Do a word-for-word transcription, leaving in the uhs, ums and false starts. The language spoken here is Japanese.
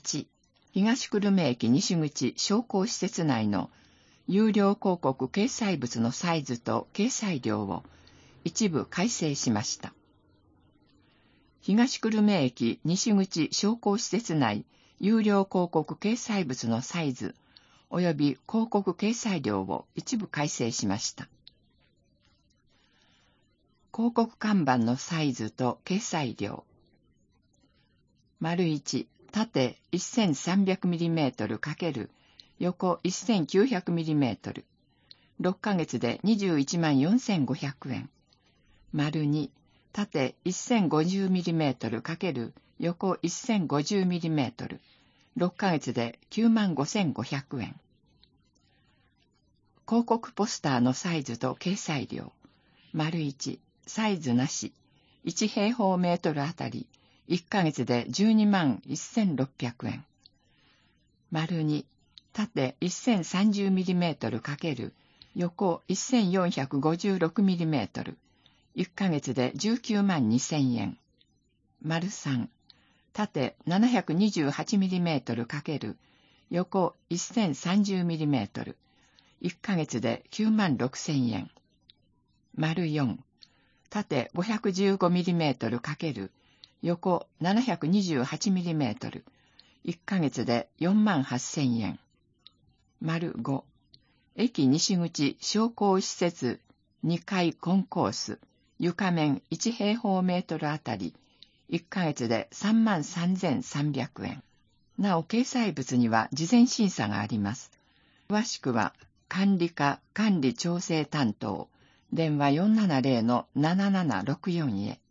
はち、東久留米駅西口商工施設内の有料広告掲載物のサイズと掲載量を一部改正しました。東久留米駅西口商工施設内有料広告掲載物のサイズ及び広告掲載量を一部改正しました。広告看板のサイズと掲載量。いち、縦 せんさんびゃくミリメートル×横 せんきゅうひゃくミリメートル、ろっかげつでにじゅういちまんよんせんごひゃくえん。に、縦 せんごじゅうミリメートル×横 せんごじゅうミリメートル、ろっかげつできゅうまんごせんごひゃくえん。広告ポスターのサイズと掲載量。いち、サイズなし、いち平方メートルあたりいっかげつでじゅうにまんせんろっぴゃくえん。に、縦 せんさんじゅうミリメートル×横 せんよんひゃくごじゅうろくミリメートル、いっかげつでじゅうきゅうまんにせんえん。さん、縦 ななひゃくにじゅうはちミリメートル×横 せんさんじゅうミリメートル、いっかげつできゅうまんろくせんえん。よん、縦 ごひゃくじゅうごミリメートル×横 ななひゃくにじゅうはちミリメートル、いっかげつでよんまんはっせんえん。ご、駅西口商工施設にかいコンコース、床面いち平方メートルあたりいっかげつでさんまんさんぜんさんびゃくえん。なお掲載物には事前審査があります。詳しくは管理課管理調整担当電話 よんななゼロのななななろくよん へ。